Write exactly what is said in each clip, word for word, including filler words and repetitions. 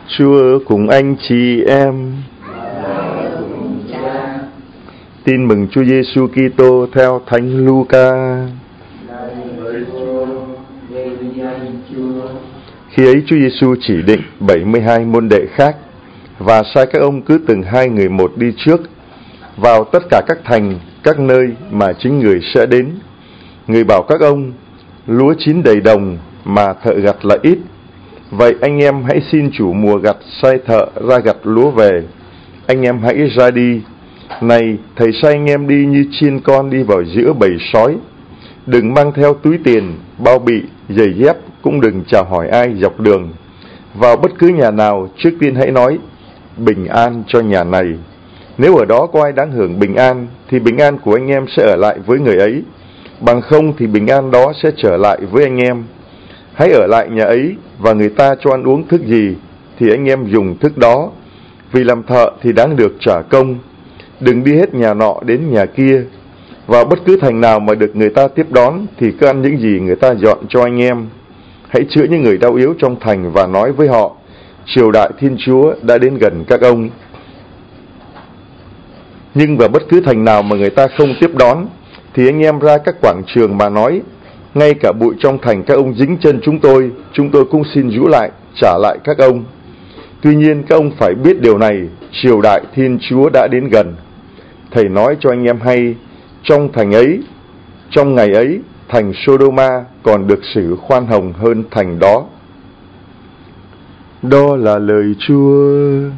Chúa cùng anh chị em. Tin mừng Chúa Giêsu Kitô theo Thánh Luca. Khi ấy Chúa Giêsu chỉ định bảy mươi hai môn đệ khác và sai các ông cứ từng hai người một đi trước vào tất cả các thành, các nơi mà chính người sẽ đến. Người bảo các ông: lúa chín đầy đồng mà thợ gặt là ít. Vậy anh em hãy xin chủ mùa gặt sai thợ ra gặt lúa về. Anh em hãy ra đi. Này, thầy sai anh em đi như chiên con đi vào giữa bầy sói. Đừng mang theo túi tiền, bao bị, giày dép, cũng đừng chào hỏi ai dọc đường. Vào bất cứ nhà nào, trước tiên hãy nói: bình an cho nhà này. Nếu ở đó có ai đáng hưởng bình an, thì bình an của anh em sẽ ở lại với người ấy. Bằng không thì bình an đó sẽ trở lại với anh em. Hãy ở lại nhà ấy, và người ta cho ăn uống thức gì thì anh em dùng thức đó, vì làm thợ thì đáng được trả công. Đừng đi hết nhà nọ đến nhà kia. Vào bất cứ thành nào mà được người ta tiếp đón thì cứ ăn những gì người ta dọn cho anh em. Hãy chữa những người đau yếu trong thành và nói với họ: triều đại Thiên Chúa đã đến gần các ông. Nhưng vào bất cứ thành nào mà người ta không tiếp đón thì anh em ra các quảng trường mà nói: ngay cả bụi trong thành các ông dính chân chúng tôi, chúng tôi cũng xin rũ lại, trả lại các ông. Tuy nhiên các ông phải biết điều này, triều đại Thiên Chúa đã đến gần. Thầy nói cho anh em hay, trong thành ấy, trong ngày ấy, thành Sodoma còn được xử khoan hồng hơn thành đó. Đó là lời Chúa.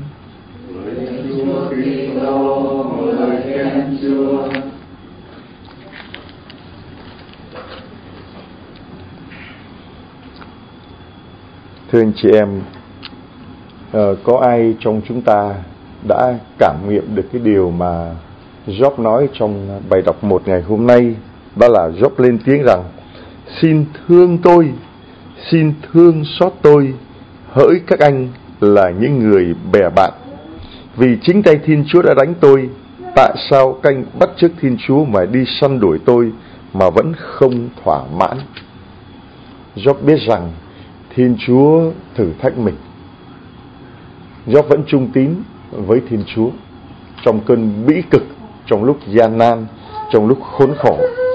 Thưa anh chị em, uh, có ai trong chúng ta đã cảm nghiệm được cái điều mà Job nói trong bài đọc một ngày hôm nay? Đó là Job lên tiếng rằng: xin thương tôi, xin thương xót tôi, hỡi các anh là những người bè bạn. Vì chính tay Thiên Chúa đã đánh tôi, tại sao các anh bắt chước Thiên Chúa mà đi săn đuổi tôi mà vẫn không thỏa mãn? Job biết rằng Thiên Chúa thử thách mình. Job vẫn trung tín với Thiên Chúa trong cơn bĩ cực, trong lúc gian nan, trong lúc khốn khổ.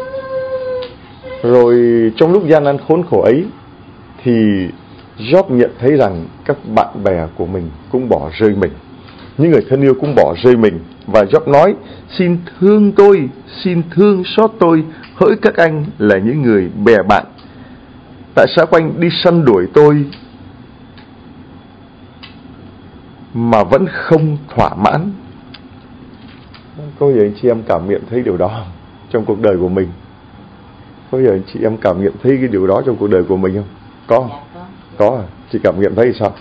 Rồi trong lúc gian nan khốn khổ ấy thì Job nhận thấy rằng các bạn bè của mình cũng bỏ rơi mình, những người thân yêu cũng bỏ rơi mình. Và Job nói: xin thương tôi, xin thương xót tôi, hỡi các anh là những người bè bạn. Tại sao các anh đi săn đuổi tôi mà vẫn không thỏa mãn? Có bao giờ anh chị em cảm nghiệm thấy điều đó trong cuộc đời của mình? Có bao giờ anh chị em cảm nghiệm thấy cái điều đó trong cuộc đời của mình không? Có. Dạ, có. Có. Chị cảm nghiệm thấy sao?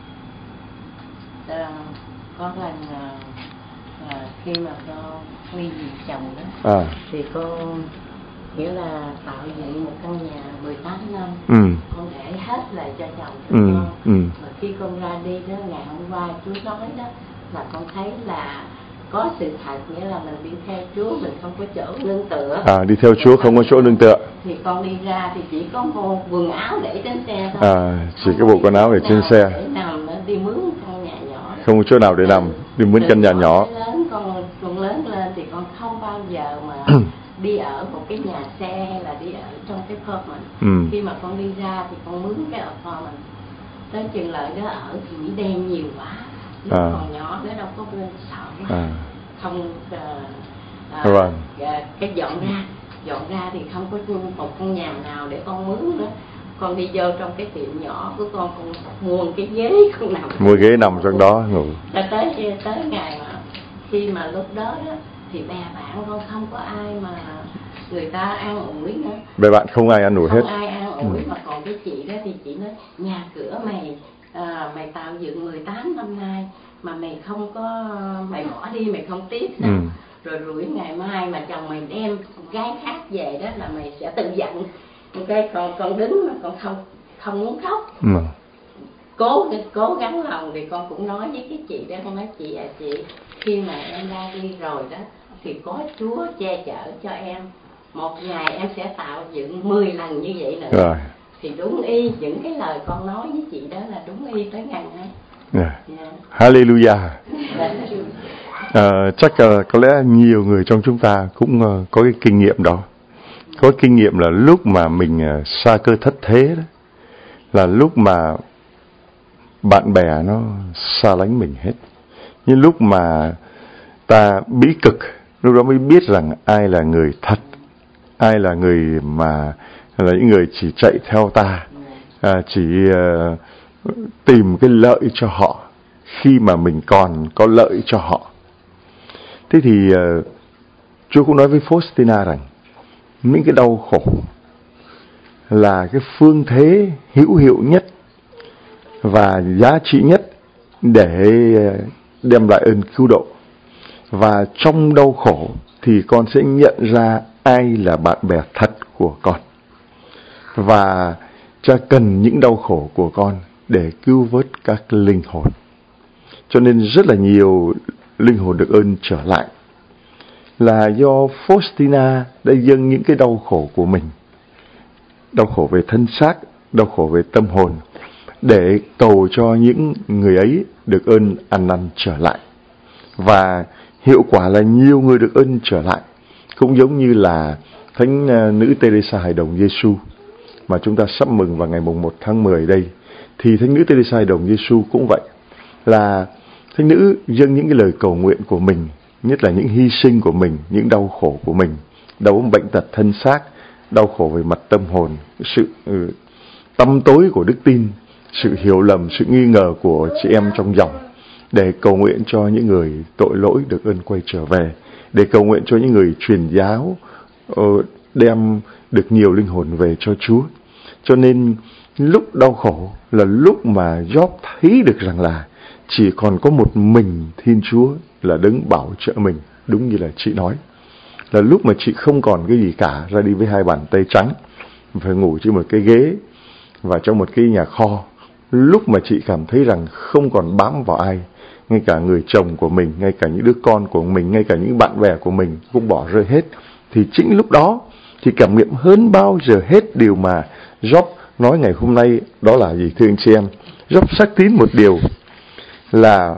À, có lần à, à, khi mà con ly dị chồng đó, à. thì con nghĩa là tạo dựng một căn nhà mười tám năm, ừ. con để hết lại cho chồng cho ừ. con. Ừ. Và khi con ra đi đó, ngày hôm qua Chúa nói đó, là con thấy là có sự thật, nghĩa là mình đi theo Chúa, mình không có chỗ nương tựa. À, đi theo Chúa không có chỗ nương tựa. Thì con đi ra thì chỉ có một quần áo để trên xe thôi. À, chỉ có bộ quần áo để trên xe. Để nằm, đi mướn căn nhà nhỏ. Không có chỗ nào để nằm, đi mướn căn nhà nhỏ. Lớn, con con lớn lên thì con không bao giờ mà đi ở một cái nhà xe hay là đi ở trong cái apartment. Ừ. Khi mà con đi ra thì con mướn cái apartment. Tới chừng lợi đó ở thì Mỹ đen nhiều quá. Lúc à. còn nhỏ nó đâu có bên sợ, à. không uh, uh, right. uh, cái dọn ra dọn ra thì không có một căn nhà nào để con mướn nữa. Con đi vô trong cái tiệm nhỏ của con, con mua cái ghế con nằm, mua ghế nằm trong đó ngủ. Rồi tới tới ngày mà khi mà lúc đó đó thì bè bạn con không có ai mà người ta an ủi nữa. Bè bạn không ai an ủi hết. Không ai an ủi. Ừ. Mà còn cái chị đó thì chị nói: nhà cửa mày à, mày tạo dựng mười tám năm nay mà mày không có, mày bỏ đi, mày không tiếc sao? Ừ. Rồi rủi ngày mai mà chồng mày đem gái khác về đó là mày sẽ tự giận. Cái con con đứng mà con không không muốn khóc. Ừ. Cố cố gắng lòng thì con cũng nói với cái chị đó, con nói: chị à chị, khi mà em ra đi rồi đó thì có Chúa che chở cho em, một ngày em sẽ tạo dựng mười lần như vậy nữa. Rồi. Thì đúng y những cái lời con nói với chị đó là đúng y tới ngày nay. Yeah. Hallelujah. À, chắc uh, có lẽ nhiều người trong chúng ta cũng uh, có cái kinh nghiệm đó. Có kinh nghiệm là lúc mà mình uh, xa cơ thất thế đó, là lúc mà bạn bè nó xa lánh mình hết. Nhưng lúc mà ta bí cực, lúc đó mới biết rằng ai là người thật, ai là người mà là những người chỉ chạy theo ta, à, chỉ uh, tìm cái lợi cho họ khi mà mình còn có lợi cho họ. Thế thì uh, Chúa cũng nói với Faustina rằng những cái đau khổ là cái phương thế hữu hiệu nhất và giá trị nhất để đem lại ơn cứu độ. Và trong đau khổ thì con sẽ nhận ra ai là bạn bè thật của con. Và Cha cần những đau khổ của con để cứu vớt các linh hồn. Cho nên rất là nhiều linh hồn được ơn trở lại là do Faustina đã dâng những cái đau khổ của mình, đau khổ về thân xác, đau khổ về tâm hồn, để cầu cho những người ấy được ơn ăn năn trở lại. Và hiệu quả là nhiều người được ơn trở lại, cũng giống như là Thánh nữ Teresa Hài Đồng Giêsu mà chúng ta sắp mừng vào ngày mùng một tháng mười đây. Thì Thánh nữ Teresa Hài Đồng Giêsu cũng vậy, là Thánh nữ dâng những cái lời cầu nguyện của mình, nhất là những hy sinh của mình, những đau khổ của mình, đau bệnh tật thân xác, đau khổ về mặt tâm hồn, sự ừ, tăm tối của đức tin, sự hiểu lầm, sự nghi ngờ của chị em trong dòng, để cầu nguyện cho những người tội lỗi được ơn quay trở về, để cầu nguyện cho những người truyền giáo đem được nhiều linh hồn về cho Chúa. Cho nên lúc đau khổ là lúc mà Job thấy được rằng là chỉ còn có một mình Thiên Chúa là đấng bảo trợ mình. Đúng như là chị nói, là lúc mà chị không còn cái gì cả, ra đi với hai bàn tay trắng, phải ngủ trên một cái ghế và trong một cái nhà kho. Lúc mà chị cảm thấy rằng không còn bám vào ai, ngay cả người chồng của mình, ngay cả những đứa con của mình, ngay cả những bạn bè của mình cũng bỏ rơi hết, thì chính lúc đó thì cảm nghiệm hơn bao giờ hết điều mà Job nói ngày hôm nay. Đó là gì thưa anh chị em? Job xác tín một điều là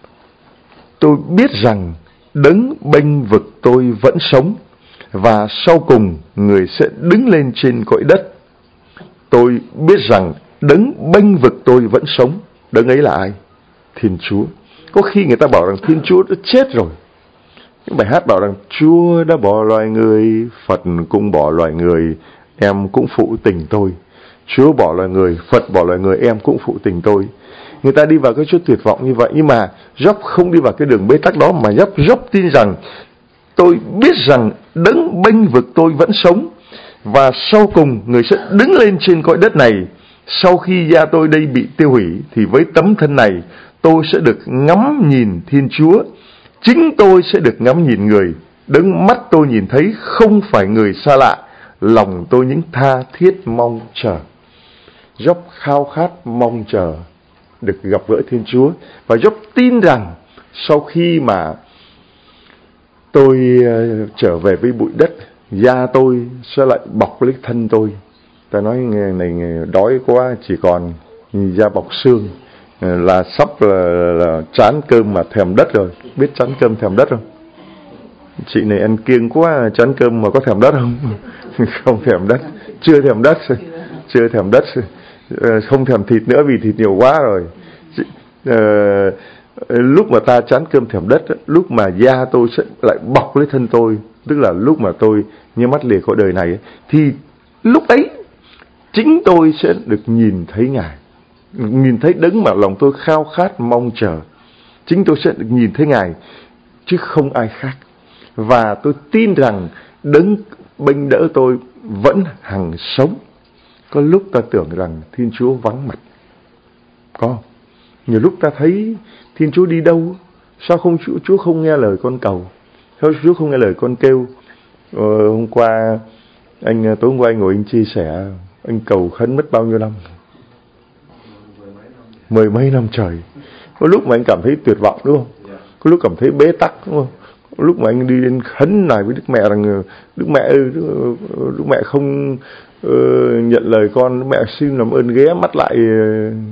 tôi biết rằng đấng bênh vực tôi vẫn sống, và sau cùng người sẽ đứng lên trên cõi đất. Tôi biết rằng đấng bênh vực tôi vẫn sống. Đấng ấy là ai? Thiên Chúa. Có khi người ta bảo rằng Thiên Chúa đã chết rồi. Những bài hát bảo rằng Chúa đã bỏ loài người, Phật cũng bỏ loài người, em cũng phụ tình tôi. Chúa bỏ loài người, Phật bỏ loài người, em cũng phụ tình tôi. Người ta đi vào cái chỗ tuyệt vọng như vậy, nhưng mà Job không đi vào cái đường bế tắc đó, mà Job, Job tin rằng tôi biết rằng đấng bênh vực tôi vẫn sống, và sau cùng người sẽ đứng lên trên cõi đất này. Sau khi da tôi đây bị tiêu hủy, thì với tấm thân này tôi sẽ được ngắm nhìn Thiên Chúa. Chính tôi sẽ được ngắm nhìn người, đấng mắt tôi nhìn thấy không phải người xa lạ, lòng tôi những tha thiết mong chờ. Job khao khát mong chờ được gặp gỡ Thiên Chúa, và Job tin rằng sau khi mà tôi uh, trở về với bụi đất, da tôi sẽ lại bọc lấy thân tôi. Ta nói ngày này đói quá, chỉ còn da bọc xương, là sắp là, là chán cơm mà thèm đất rồi. Biết chán cơm thèm đất không? Chị này ăn kiêng quá, chán cơm mà có thèm đất không? Không thèm đất, chưa thèm đất, chưa thèm đất, không thèm thịt nữa vì thịt nhiều quá rồi. À, lúc mà ta chán cơm thèm đất, lúc mà da tôi sẽ lại bọc lấy thân tôi, tức là lúc mà tôi nhắm mắt lìa khỏi đời này, thì lúc ấy chính tôi sẽ được nhìn thấy Ngài, nhìn thấy đấng mà lòng tôi khao khát mong chờ. Chính tôi sẽ được nhìn thấy Ngài, chứ không ai khác. Và tôi tin rằng đấng bênh đỡ tôi vẫn hằng sống. Có lúc ta tưởng rằng Thiên Chúa vắng mặt, có nhiều lúc ta thấy Thiên Chúa đi đâu, sao không Chúa, Chúa không nghe lời con cầu, sao Chúa không nghe lời con kêu. ờ, Hôm qua anh tối hôm qua anh ngồi anh chia sẻ, anh cầu khấn mất bao nhiêu năm, mười mấy năm trời. Có lúc mà anh cảm thấy tuyệt vọng đúng không? Có lúc cảm thấy bế tắc đúng không? Có lúc mà anh đi đến khấn này với Đức Mẹ rằng Đức Mẹ ơi, Đức, Đức Mẹ không uh, nhận lời con, Đức Mẹ xin làm ơn ghé mắt lại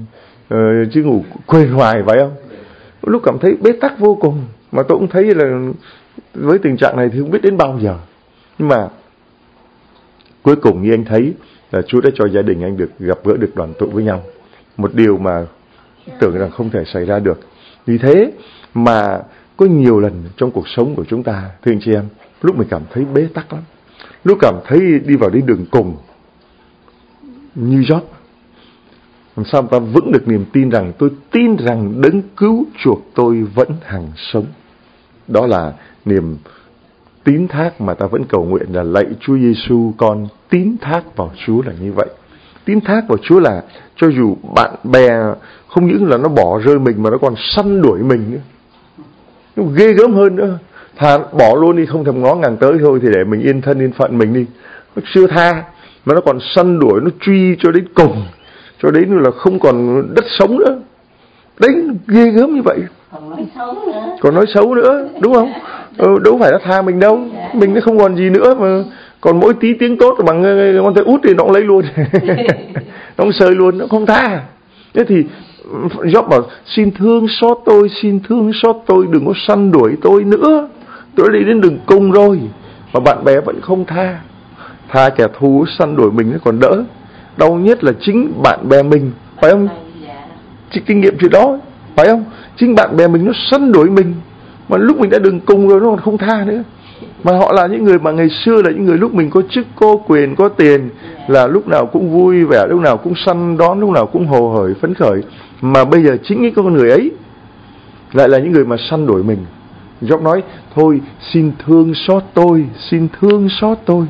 uh, chứ ngủ quên hoài phải không? Lúc cảm thấy bế tắc vô cùng, mà tôi cũng thấy là với tình trạng này thì không biết đến bao giờ. Nhưng mà cuối cùng như anh thấy là Chúa đã cho gia đình anh được gặp gỡ, được đoàn tụ với nhau, một điều mà tưởng rằng không thể xảy ra được. Vì thế mà có nhiều lần trong cuộc sống của chúng ta, thưa anh chị em, lúc mình cảm thấy bế tắc lắm, lúc cảm thấy đi vào đến đường cùng như Job, làm sao ta vững được niềm tin rằng tôi tin rằng đấng cứu chuộc tôi vẫn hằng sống. Đó là niềm tín thác mà ta vẫn cầu nguyện là: lạy Chúa Giêsu, con tín thác vào Chúa là như vậy. Tín thác vào Chúa là cho dù bạn bè không những là nó bỏ rơi mình mà nó còn săn đuổi mình nữa. Nó ghê gớm hơn nữa. Thà bỏ luôn đi, không thèm ngó ngàng tới thôi, thì để mình yên thân yên phận mình đi. Nó chưa tha mà nó còn săn đuổi, nó truy cho đến cùng, cho đến là không còn đất sống nữa. Đấy, ghê gớm như vậy. Còn nói xấu nữa. Còn nói xấu nữa, đúng không? Ừ, đâu phải nó tha mình đâu. Mình nó không còn gì nữa mà. Còn mỗi tí tiếng tốt bằng con tay út thì nó cũng lấy luôn. Nó cũng sơi luôn, nó không tha. Thế thì Job bảo: xin thương xót tôi, xin thương xót tôi, đừng có săn đuổi tôi nữa. Tôi đã đi đến đường cùng rồi. Mà bạn bè vẫn không tha. Tha kẻ thù săn đuổi mình nó còn đỡ. Đau nhất là chính bạn bè mình, phải không? Chỉ kinh nghiệm chuyện đó, phải không? Chính bạn bè mình nó săn đuổi mình, mà lúc mình đã đường cùng rồi nó còn không tha nữa. Mà họ là những người mà ngày xưa là những người lúc mình có chức, có quyền, có tiền, là lúc nào cũng vui vẻ, lúc nào cũng săn đón, lúc nào cũng hồ hởi, phấn khởi. Mà bây giờ chính những con người ấy lại là những người mà săn đuổi mình. Job nói: thôi xin thương xót tôi, xin thương xót tôi.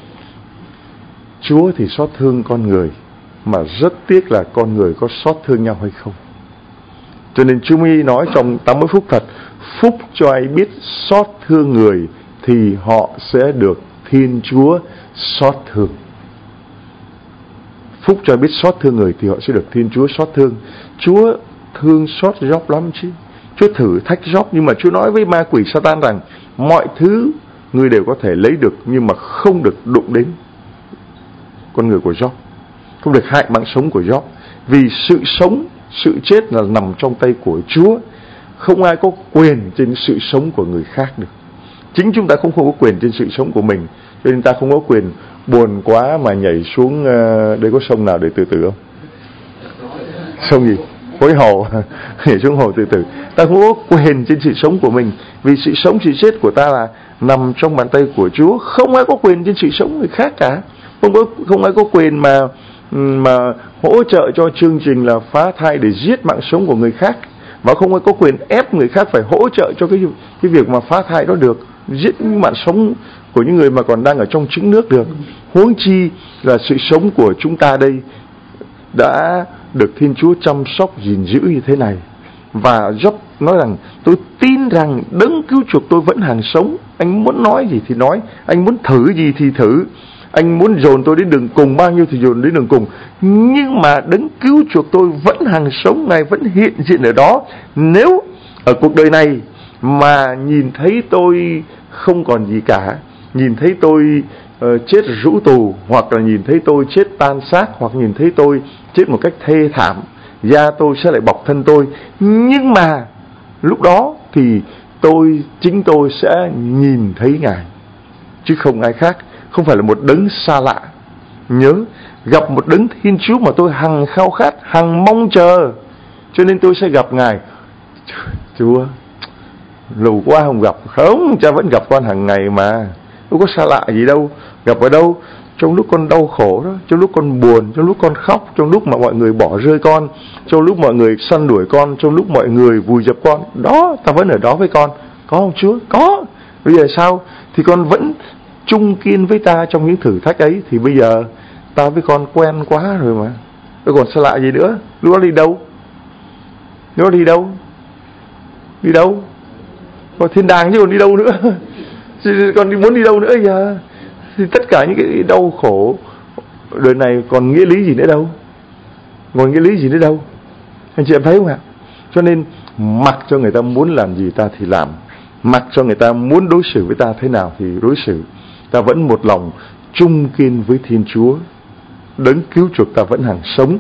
Chúa thì xót thương con người, mà rất tiếc là con người có xót thương nhau hay không. Cho nên Chúa mới nói trong tám mươi phúc thật: phúc cho ai biết xót thương người thì họ sẽ được Thiên Chúa xót thương. Phúc cho ai biết xót thương người thì họ sẽ được Thiên Chúa xót thương. Chúa thương xót Job lắm chứ. Chúa thử thách Job, nhưng mà Chúa nói với ma quỷ Satan rằng mọi thứ người đều có thể lấy được, nhưng mà không được đụng đến con người của Job, không được hại mạng sống của Job. Vì sự sống, sự chết là nằm trong tay của Chúa. Không ai có quyền trên sự sống của người khác được. Chính chúng ta cũng không có quyền trên sự sống của mình. Cho nên ta không có quyền buồn quá mà nhảy xuống. Uh, đây có sông nào để tự tử không? Sông gì? Hối Hồ. Nhảy xuống hồ tự tử. Ta không có quyền trên sự sống của mình. Vì sự sống, sự chết của ta là nằm trong bàn tay của Chúa. Không ai có quyền trên sự sống người khác cả. Không có, không ai có quyền mà mà hỗ trợ cho chương trình là phá thai để giết mạng sống của người khác, và không ai có quyền ép người khác phải hỗ trợ cho cái cái việc mà phá thai đó được, giết mạng sống của những người mà còn đang ở trong trứng nước được. Huống chi là sự sống của chúng ta đây đã được Thiên Chúa chăm sóc gìn giữ như thế này. Và Job nói rằng: tôi tin rằng đấng cứu chuộc tôi vẫn hằng sống. Anh muốn nói gì thì nói, anh muốn thử gì thì thử, anh muốn dồn tôi đến đường cùng bao nhiêu thì dồn đến đường cùng, nhưng mà đấng cứu chuộc tôi vẫn hằng sống, Ngài vẫn hiện diện ở đó. Nếu ở cuộc đời này mà nhìn thấy tôi không còn gì cả, nhìn thấy tôi uh, chết rũ tù, hoặc là nhìn thấy tôi chết tan xác, hoặc nhìn thấy tôi chết một cách thê thảm, da tôi sẽ lại bọc thân tôi, nhưng mà lúc đó thì tôi, chính tôi sẽ nhìn thấy Ngài, chứ không ai khác, không phải là một đấng xa lạ. Nhớ, gặp một đấng Thiên Chúa mà tôi hằng khao khát, hằng mong chờ, cho nên tôi sẽ gặp Ngài. Chúa, lâu quá không gặp. Không, cha vẫn gặp con hàng ngày mà, đâu có xa lạ gì đâu. Gặp ở đâu? Trong lúc con đau khổ đó, trong lúc con buồn, trong lúc con khóc, trong lúc mà mọi người bỏ rơi con, trong lúc mọi người săn đuổi con, trong lúc mọi người vùi dập con, đó, ta vẫn ở đó với con. Có không Chúa? Có. Bây giờ sao? Thì con vẫn chung kiên với ta trong những thử thách ấy. Thì bây giờ ta với con quen quá rồi mà, đâu còn xa lạ gì nữa. Lúc đó đi đâu? Lúc đó đi đâu? Đi đâu? Còn thiên đàng chứ còn đi đâu nữa. Còn đi muốn đi đâu nữa giờ? Thì tất cả những cái đau khổ đời này còn nghĩa lý gì nữa đâu, còn nghĩa lý gì nữa đâu. Anh chị em thấy không ạ? Cho nên mặc cho người ta muốn làm gì ta thì làm, mặc cho người ta muốn đối xử với ta thế nào thì đối xử, ta vẫn một lòng chung kiên với Thiên Chúa. Đấng cứu chuộc ta vẫn hằng sống.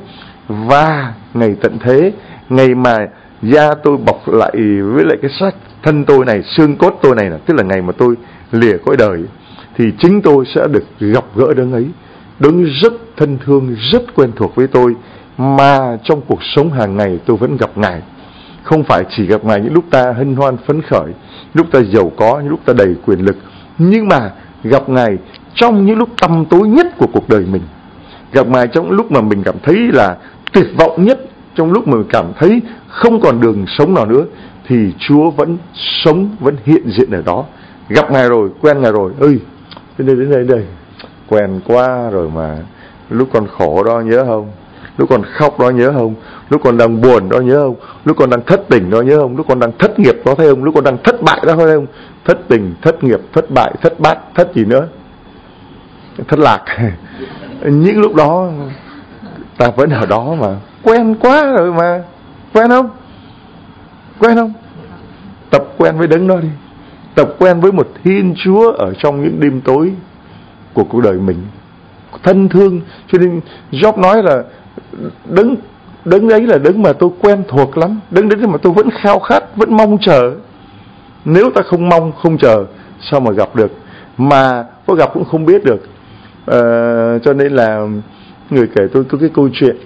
và ngày tận thế, ngày mà da tôi bọc lại với lại cái xác thân tôi này, xương cốt tôi này, tức là ngày mà tôi lìa cõi đời, thì chính tôi sẽ được gặp gỡ Đấng ấy. Đấng rất thân thương, rất quen thuộc với tôi, mà trong cuộc sống hàng ngày tôi vẫn gặp Ngài. Không phải chỉ gặp Ngài những lúc ta hân hoan phấn khởi, lúc ta giàu có, những lúc ta đầy quyền lực, nhưng mà gặp Ngài trong những lúc tăm tối nhất của cuộc đời mình. Gặp Ngài trong lúc mà mình cảm thấy là tuyệt vọng nhất, trong lúc mà mình cảm thấy không còn đường sống nào nữa, thì Chúa vẫn sống, vẫn hiện diện ở đó. Gặp Ngài rồi, quen Ngài rồi, ơi, đến đây, đến đây, đến đây, quen quá rồi mà. Lúc còn khổ đó nhớ không? Lúc còn khóc đó nhớ không? Lúc còn đang buồn đó nhớ không? Lúc còn đang thất tình đó nhớ không? Lúc còn đang thất nghiệp đó thấy không? Lúc còn đang thất bại đó thấy không? Thất tình, thất nghiệp, thất bại, thất bát, thất gì nữa? Thất lạc. Những lúc đó ta vẫn ở đó mà. Quen quá rồi mà. Quen không? Quen không? Tập quen với Đấng đó đi. Tập quen với một Thiên Chúa ở trong những đêm tối của cuộc đời mình, thân thương. Cho nên Job nói là Đấng Đấng ấy là Đấng mà tôi quen thuộc lắm, Đấng đấy mà tôi vẫn khao khát, vẫn mong chờ. Nếu ta không mong, không chờ, sao mà gặp được? Mà có gặp cũng không biết được. à, Cho nên là người kể tôi có cái câu chuyện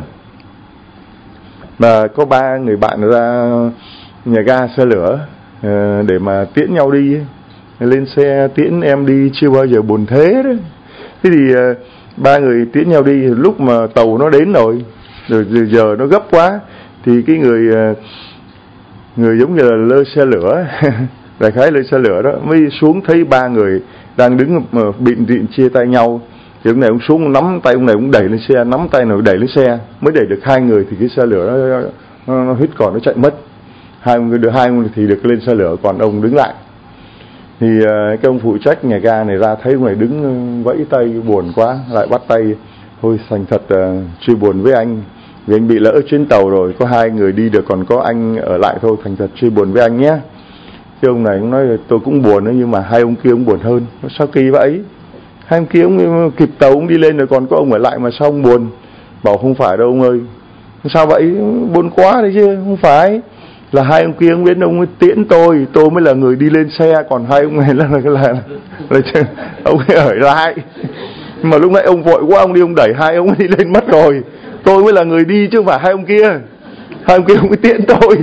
mà có ba người bạn ra nhà ga xe lửa à, để mà tiễn nhau đi. Lên xe tiễn em đi chưa bao giờ buồn thế đấy. Thế thì à, ba người tiễn nhau đi, lúc mà tàu nó đến rồi, rồi giờ nó gấp quá, thì cái người người giống như là lơ xe lửa đại khái lơ xe lửa đó mới xuống, thấy ba người đang đứng mà bịn rịn chia tay nhau, thì ông này ông xuống nắm tay ông này, ông đẩy lên xe, nắm tay này đẩy lên xe, mới đẩy được hai người thì cái xe lửa nó, nó, nó hít còi, nó chạy mất. Hai người được hai người thì được lên xe lửa, còn ông đứng lại. Thì uh, cái ông phụ trách nhà ga này ra thấy ông này đứng vẫy tay buồn quá, lại bắt tay, thôi thành thật uh, chia buồn với anh, vì anh bị lỡ chuyến tàu rồi, có hai người đi được còn có anh ở lại thôi, thành thật chia buồn với anh nhé. Cái ông này cũng nói tôi cũng buồn đó, nhưng mà hai ông kia cũng buồn hơn. Sao kỳ vậy? Hai ông kia ông kịp tàu ông đi lên rồi, còn có ông ở lại mà sao ông buồn? Bảo không phải đâu ông ơi. Sao vậy? Buồn quá đấy chứ. Không phải, là hai ông kia ông biết ông ấy tiễn tôi, tôi mới là người đi lên xe, còn hai ông này là là, là, là, là ông ấy ở lại. Mà lúc nãy ông vội quá, ông đi ông đẩy hai ông ấy đi lên mất rồi, tôi mới là người đi chứ không phải hai ông kia. Hai ông kia ông ấy tiễn tôi.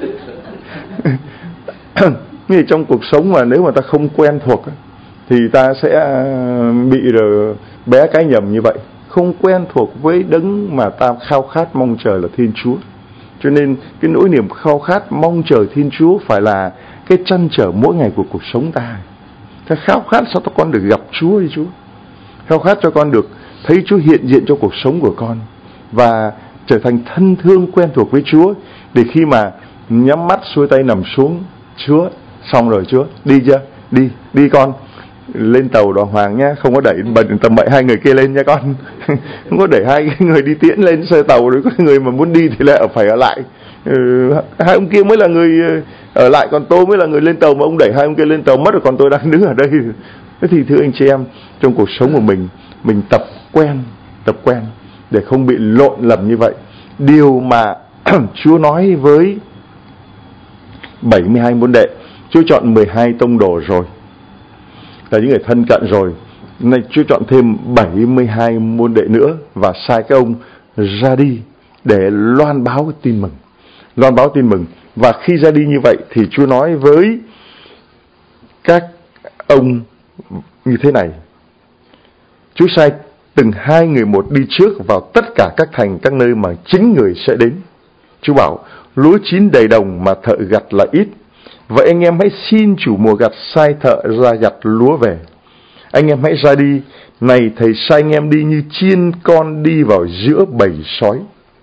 Như trong cuộc sống mà nếu mà ta không quen thuộc thì ta sẽ bị rồi bé cái nhầm như vậy. Không quen thuộc với Đấng mà ta khao khát mong chờ là Thiên Chúa. Cho nên cái nỗi niềm khao khát mong chờ Thiên Chúa phải là cái trăn trở mỗi ngày của cuộc sống ta. Ta khao khát sao ta con được gặp Chúa đi Chúa. Khao khát cho con được thấy Chúa hiện diện trong cuộc sống của con, và trở thành thân thương quen thuộc với Chúa, để khi mà nhắm mắt xuôi tay nằm xuống, Chúa xong rồi Chúa, đi chưa? Đi, đi con. Lên tàu đàng hoàng nhá, không có đẩy tầm bậy hai người kia lên nha con. Không có đẩy hai người đi tiễn lên xe tàu, rồi có người mà muốn đi thì lại phải ở lại. Ừ, hai ông kia mới là người ở lại, còn tôi mới là người lên tàu, mà ông đẩy hai ông kia lên tàu mất rồi, còn tôi đang đứng ở đây. Thế thì thưa anh chị em, trong cuộc sống của mình, mình tập quen, tập quen để không bị lộn lầm như vậy. Điều mà Chúa nói với bảy mươi hai môn đệ, Chúa chọn mười hai tông đồ rồi, là những người thân cận rồi. Nay Chúa chọn thêm bảy mươi hai môn đệ nữa và sai các ông ra đi để loan báo cái tin mừng. Loan báo tin mừng. Và khi ra đi như vậy thì Chúa nói với các ông như thế này: Chúa sai từng hai người một đi trước vào tất cả các thành, các nơi mà chính người sẽ đến. Chúa bảo lúa chín đầy đồng mà thợ gặt là ít. Vậy anh em hãy xin chủ mùa gặt sai thợ ra gặt lúa về. Anh em hãy ra đi. Này thầy sai anh em đi như chiên con đi vào giữa bầy sói.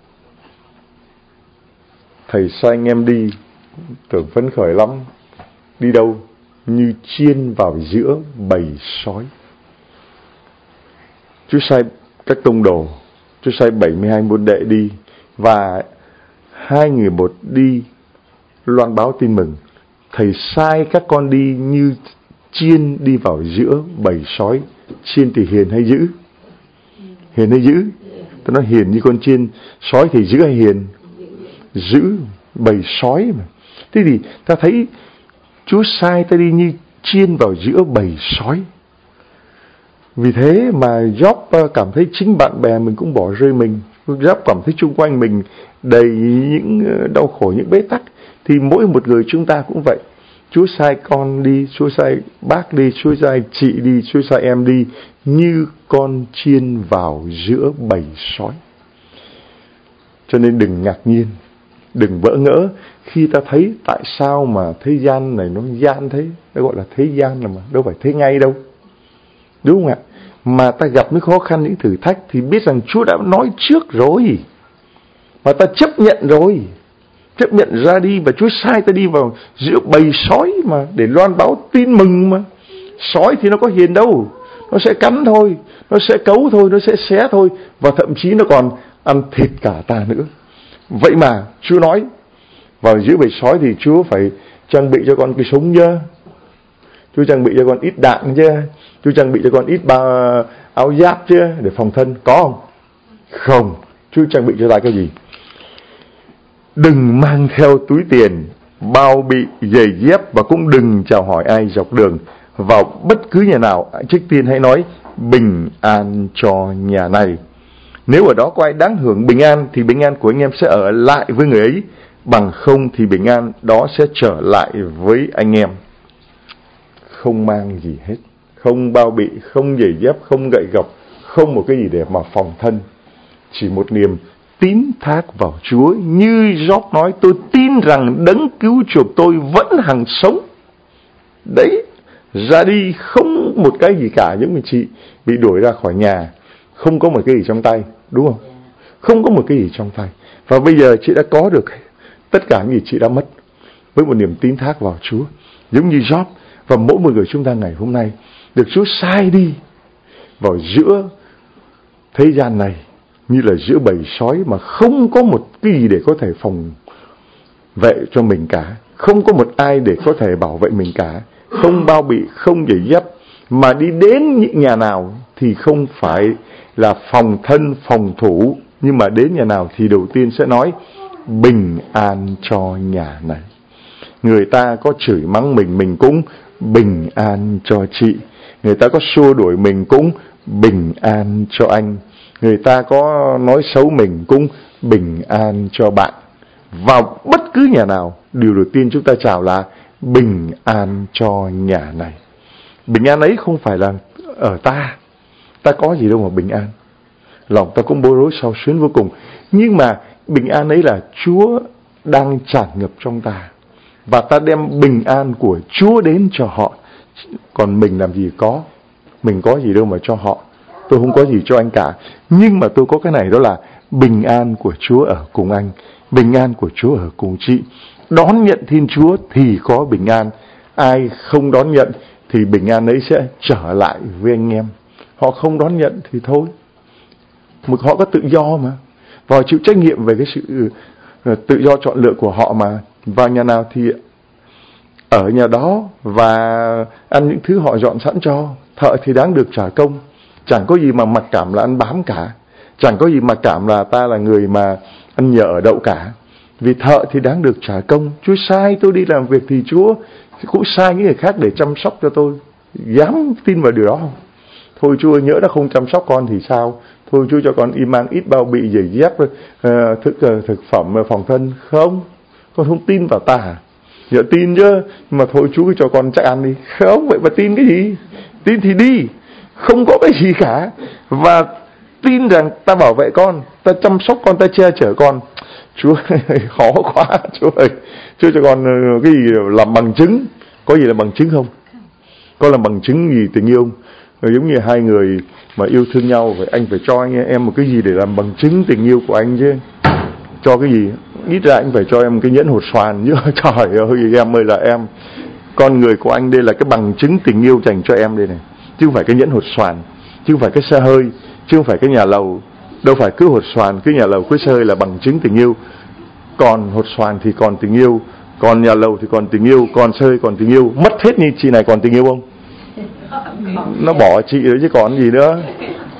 Thầy sai anh em đi, tưởng phấn khởi lắm. Đi đâu? Như chiên vào giữa bầy sói. Chúa sai các tông đồ, Chúa sai bảy mươi hai môn đệ đi, và hai người một đi loan báo tin mừng. Thầy sai các con đi như chiên đi vào giữa bầy sói. Chiên thì hiền hay dữ? Hiền hay dữ? Tôi nói hiền như con chiên, sói thì giữ hay hiền? Giữ, bầy sói mà. Thế thì ta thấy Chúa sai ta đi như chiên vào giữa bầy sói. Vì thế mà Job cảm thấy chính bạn bè mình cũng bỏ rơi mình. Job cảm thấy chung quanh mình đầy những đau khổ, những bế tắc. Thì mỗi một người chúng ta cũng vậy. Chúa sai con đi, Chúa sai bác đi, Chúa sai chị đi, Chúa sai em đi, như con chiên vào giữa bầy sói. Cho nên đừng ngạc nhiên, đừng bỡ ngỡ khi ta thấy tại sao mà thế gian này nó gian thế. Nó gọi là thế gian là mà, đâu phải thế ngay đâu. Đúng không ạ? Mà ta gặp những khó khăn, những thử thách thì biết rằng Chúa đã nói trước rồi. Mà ta chấp nhận rồi. Chấp nhận ra đi, và Chúa sai ta đi vào giữa bầy sói mà, để loan báo tin mừng mà. Sói thì nó có hiền đâu, nó sẽ cắn thôi, nó sẽ cấu thôi, nó sẽ xé thôi, và thậm chí nó còn ăn thịt cả ta nữa. Vậy mà Chúa nói vào giữa bầy sói thì Chúa phải trang bị cho con cái súng chứ, Chúa trang bị cho con ít đạn chứ, Chúa trang bị cho con ít ba áo giáp chứ, để phòng thân. Có không? Không. Chúa trang bị cho ta cái gì? Đừng mang theo túi tiền, bao bị, giày dép, và cũng đừng chào hỏi ai dọc đường. Vào bất cứ nhà nào, trước tiên hãy nói bình an cho nhà này. Nếu ở đó có ai đáng hưởng bình an thì bình an của anh em sẽ ở lại với người ấy, bằng không thì bình an đó sẽ trở lại với anh em. Không mang gì hết, không bao bị, không giày dép, không gậy gộc, không một cái gì để mà phòng thân. Chỉ một niềm tín thác vào Chúa. Như Job nói, tôi tin rằng đấng cứu chuộc tôi vẫn hằng sống. Đấy, ra đi không một cái gì cả. Những người chị bị đuổi ra khỏi nhà, không có một cái gì trong tay, đúng không? Không có một cái gì trong tay. Và bây giờ chị đã có được tất cả những gì chị đã mất, với một niềm tín thác vào Chúa. Giống như Job. Và mỗi một người chúng ta ngày hôm nay được Chúa sai đi vào giữa thế gian này, như là giữa bầy sói mà không có một cái gì để có thể phòng vệ cho mình cả, không có một ai để có thể bảo vệ mình cả, không bao bị, không giày dép, mà đi đến những nhà nào thì không phải là phòng thân, phòng thủ, nhưng mà đến nhà nào thì đầu tiên sẽ nói bình an cho nhà này. Người ta có chửi mắng mình, mình cũng bình an cho chị. Người ta có xua đuổi mình, cũng bình an cho anh. Người ta có nói xấu mình, cũng bình an cho bạn. Vào bất cứ nhà nào, điều đầu tiên chúng ta chào là bình an cho nhà này. Bình an ấy không phải là ở ta, ta có gì đâu mà bình an. Lòng ta cũng bối rối xao xuyến vô cùng. Nhưng mà bình an ấy là Chúa đang tràn ngập trong ta, và ta đem bình an của Chúa đến cho họ. Còn mình làm gì có, mình có gì đâu mà cho họ. Tôi không có gì cho anh cả, nhưng mà tôi có cái này, đó là bình an của Chúa ở cùng anh, bình an của Chúa ở cùng chị. Đón nhận Thiên Chúa thì có bình an. Ai không đón nhận thì bình an ấy sẽ trở lại với anh em. Họ không đón nhận thì thôi, họ có tự do mà, và họ chịu trách nhiệm về cái sự tự do chọn lựa của họ mà. Vào nhà nào thì ở nhà đó, và ăn những thứ họ dọn sẵn cho. Thợ thì đáng được trả công. Chẳng có gì mà mặc cảm là ăn bám cả, chẳng có gì mặc cảm là ta là người mà ăn nhờ ở đậu cả. Vì thợ thì đáng được trả công. Chúa sai tôi đi làm việc thì Chúa cũng sai những người khác để chăm sóc cho tôi. Dám tin vào điều đó không? Thôi Chúa nhỡ đã không chăm sóc con thì sao? Thôi Chúa cho con y mang ít bao bị, giày dép, thức thực phẩm phòng thân. Không, con không tin vào ta. Nhỡ tin chứ, mà thôi Chúa cứ cho con chắc ăn đi. Không, vậy mà tin cái gì? Tin thì đi, không có cái gì cả. Và tin rằng ta bảo vệ con, ta chăm sóc con, ta che chở con. Chúa khó quá, Chúa ơi, Chúa cho con cái gì làm bằng chứng. Có gì là bằng chứng không? Có làm bằng chứng gì tình yêu không? Giống như hai người mà yêu thương nhau, vậy anh phải cho anh em một cái gì để làm bằng chứng tình yêu của anh chứ. Cho cái gì? Ít ra anh phải cho em cái nhẫn hột xoàn chứ. Trời ơi, em ơi là em. Con người của anh đây là cái bằng chứng tình yêu dành cho em đây này, chứ không phải cái nhẫn hột xoàn, chứ không phải cái xe hơi, chứ không phải cái nhà lầu. Đâu phải cứ hột xoàn, cứ nhà lầu, cứ xe hơi là bằng chứng tình yêu. Còn hột xoàn thì còn tình yêu, còn nhà lầu thì còn tình yêu, còn xe hơi còn tình yêu. Mất hết như chị này còn tình yêu không? Nó bỏ chị rồi chứ còn gì nữa.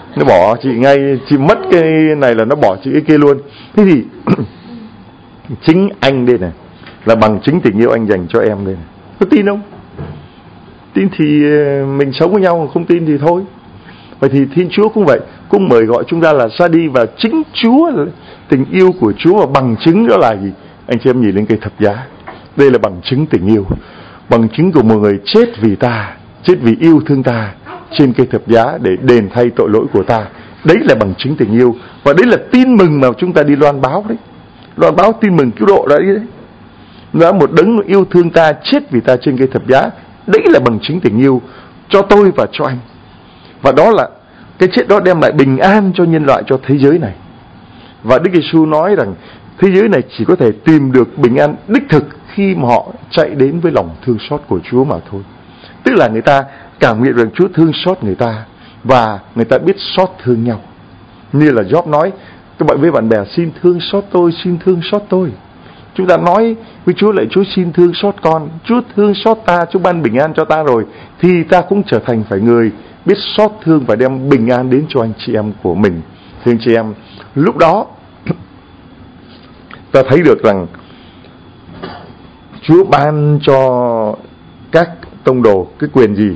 Nó bỏ chị ngay, chị mất cái này là nó bỏ chị cái kia luôn. Thế thì chính anh đây này, là bằng chính tình yêu anh dành cho em đây này. Có tin không? Tin thì mình sống với nhau, không tin thì thôi. Vậy thì Thiên Chúa cũng vậy, cũng mời gọi chúng ta là ra đi, và chính Chúa, tình yêu của Chúa, và bằng chứng đó là gì? Anh chị em nhìn lên cây thập giá. Đây là bằng chứng tình yêu, bằng chứng của một người chết vì ta, chết vì yêu thương ta trên cây thập giá để đền thay tội lỗi của ta. Đấy là bằng chứng tình yêu, và đấy là tin mừng mà chúng ta đi loan báo đấy. Loan báo tin mừng cứu độ đấy. Đó, một đấng yêu thương ta, chết vì ta trên cây thập giá. Đấy là bằng chứng tình yêu cho tôi và cho anh. Và đó là cái chết đó đem lại bình an cho nhân loại, cho thế giới này. Và Đức Giêsu nói rằng thế giới này chỉ có thể tìm được bình an đích thực khi mà họ chạy đến với lòng thương xót của Chúa mà thôi. Tức là người ta cảm nhận rằng Chúa thương xót người ta, và người ta biết xót thương nhau. Như là Job nói các bạn với bạn bè: xin thương xót tôi, xin thương xót tôi. Chúng ta nói với Chúa lại: Chúa xin thương xót con, Chúa thương xót ta, Chúa ban bình an cho ta rồi, thì ta cũng trở thành phải người biết xót thương và đem bình an đến cho anh chị em của mình. Thưa anh chị em, lúc đó ta thấy được rằng Chúa ban cho các tông đồ cái quyền gì?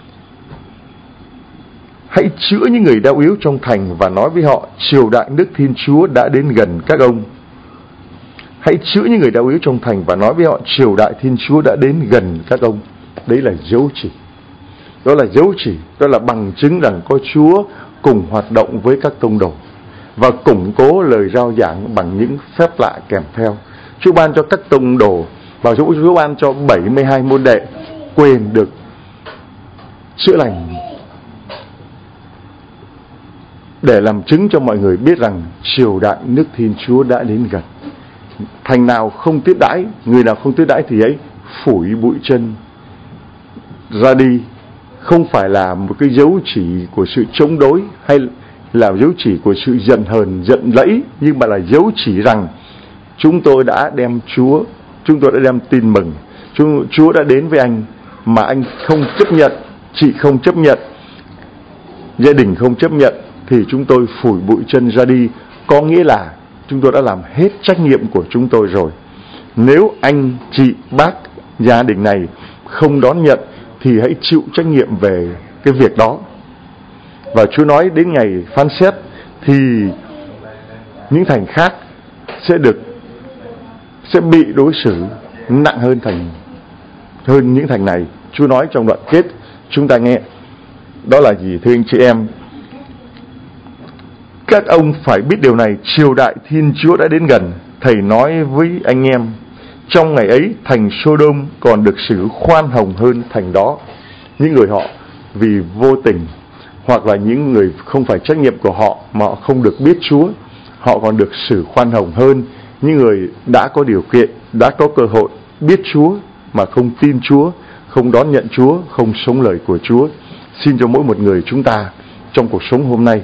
Hãy chữa những người đau yếu trong thành và nói với họ: triều đại nước Thiên Chúa đã đến gần các ông. Hãy chữa những người đau yếu trong thành và nói với họ: triều đại Thiên Chúa đã đến gần các ông. Đấy là dấu chỉ. Đó là dấu chỉ, đó là bằng chứng rằng có Chúa cùng hoạt động với các tông đồ, và củng cố lời rao giảng bằng những phép lạ kèm theo. Chúa ban cho các tông đồ, và Chúa ban cho bảy mươi hai môn đệ quyền được chữa lành, để làm chứng cho mọi người biết rằng triều đại nước Thiên Chúa đã đến gần. Thành nào không tiếp đãi, người nào không tiếp đãi thì ấy phủi bụi chân ra đi. Không phải là một cái dấu chỉ của sự chống đối, hay là dấu chỉ của sự giận hờn, giận lẫy, nhưng mà là dấu chỉ rằng chúng tôi đã đem Chúa, chúng tôi đã đem tin mừng, Chúa đã đến với anh, mà anh không chấp nhận, chị không chấp nhận, gia đình không chấp nhận, thì chúng tôi phủi bụi chân ra đi. Có nghĩa là chúng tôi đã làm hết trách nhiệm của chúng tôi rồi. Nếu anh, chị, bác, gia đình này không đón nhận thì hãy chịu trách nhiệm về cái việc đó. Và Chúa nói đến ngày phán xét thì những thành khác sẽ được sẽ bị đối xử nặng hơn thành hơn những thành này. Chúa nói trong đoạn kết chúng ta nghe, đó là gì thưa anh chị em? Các ông phải biết điều này, triều đại Thiên Chúa đã đến gần. Thầy nói với anh em, trong ngày ấy thành Sodom còn được xử khoan hồng hơn thành đó. Những người họ vì vô tình, hoặc là những người không phải trách nhiệm của họ mà họ không được biết Chúa, họ còn được xử khoan hồng hơn những người đã có điều kiện, đã có cơ hội biết Chúa mà không tin Chúa, không đón nhận Chúa, không sống lời của Chúa. Xin cho mỗi một người chúng ta trong cuộc sống hôm nay,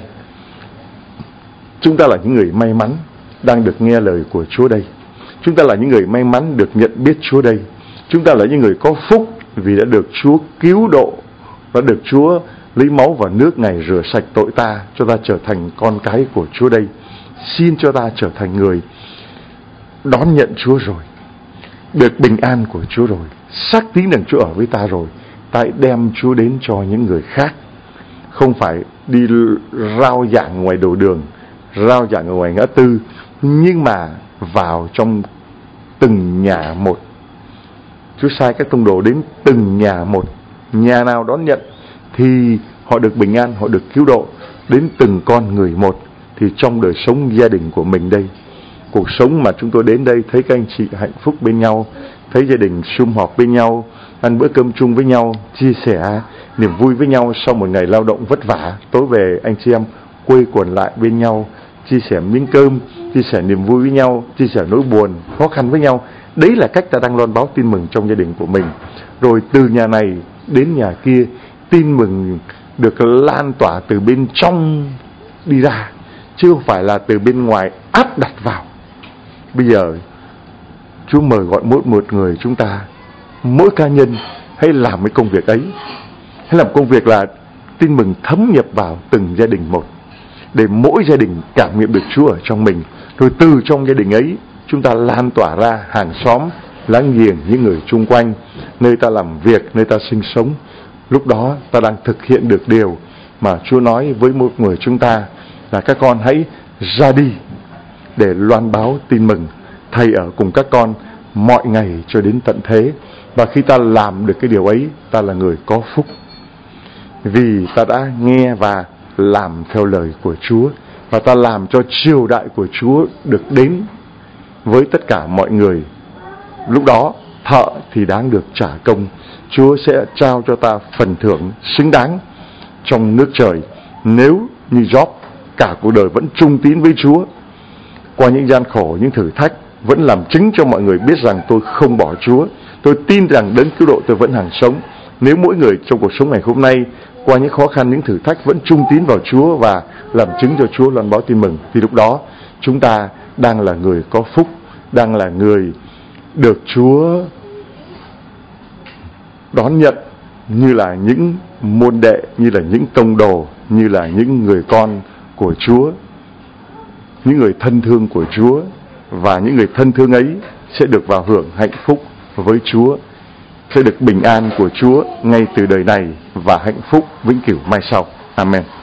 chúng ta là những người may mắn đang được nghe lời của Chúa đây. Chúng ta là những người may mắn được nhận biết Chúa đây. Chúng ta là những người có phúc vì đã được Chúa cứu độ, đã được Chúa lấy máu và nước Ngài rửa sạch tội ta, cho ta trở thành con cái của Chúa đây. Xin cho ta trở thành người đón nhận Chúa rồi, được bình an của Chúa rồi, xác tín rằng Chúa ở với ta rồi. Ta đem Chúa đến cho những người khác, không phải đi rao giảng ngoài đầu đường, rao giảng ở ngoài ngã tư, nhưng mà vào trong từng nhà một. Chúa sai các tông đồ đến từng nhà một, nhà nào đón nhận thì họ được bình an, họ được cứu độ. Đến từng con người một, thì trong đời sống gia đình của mình đây, cuộc sống mà chúng tôi đến đây thấy các anh chị hạnh phúc bên nhau, thấy gia đình sum họp bên nhau, ăn bữa cơm chung với nhau, chia sẻ niềm vui với nhau sau một ngày lao động vất vả. Tối về anh chị em quây quần lại bên nhau, chia sẻ miếng cơm, chia sẻ niềm vui với nhau, chia sẻ nỗi buồn, khó khăn với nhau. Đấy là cách ta đang loan báo tin mừng trong gia đình của mình. Rồi từ nhà này đến nhà kia, tin mừng được lan tỏa từ bên trong đi ra, chứ không phải là từ bên ngoài áp đặt vào. Bây giờ Chúa mời gọi mỗi một người chúng ta, mỗi cá nhân hãy làm cái công việc ấy. Hãy làm công việc là tin mừng thấm nhập vào từng gia đình một. để mỗi gia đình cảm nghiệm được Chúa ở trong mình. Rồi từ trong gia đình ấy, chúng ta lan tỏa ra hàng xóm, láng giềng, những người chung quanh, nơi ta làm việc, nơi ta sinh sống. Lúc đó ta đang thực hiện được điều mà Chúa nói với một người chúng ta là các con hãy ra đi để loan báo tin mừng. Thầy ở cùng các con mọi ngày cho đến tận thế. Và khi ta làm được cái điều ấy, ta là người có phúc, vì ta đã nghe và làm theo lời của Chúa, và ta làm cho triều đại của Chúa được đến với tất cả mọi người. Lúc đó thợ thì đáng được trả công. Chúa sẽ trao cho ta phần thưởng xứng đáng trong nước trời, nếu như Job cả cuộc đời vẫn trung tín với Chúa, qua những gian khổ, những thử thách, vẫn làm chứng cho mọi người biết rằng tôi không bỏ Chúa. Tôi tin rằng đến cứu độ tôi vẫn hằng sống. Nếu mỗi người trong cuộc sống ngày hôm nay qua những khó khăn, những thử thách vẫn trung tín vào Chúa và làm chứng cho Chúa, loan báo tin mừng, thì lúc đó chúng ta đang là người có phúc, đang là người được Chúa đón nhận như là những môn đệ, như là những tông đồ, như là những người con của Chúa, những người thân thương của Chúa. Và những người thân thương ấy sẽ được vào hưởng hạnh phúc với Chúa, sẽ được bình an của Chúa ngay từ đời này và hạnh phúc vĩnh cửu mai sau. Amen.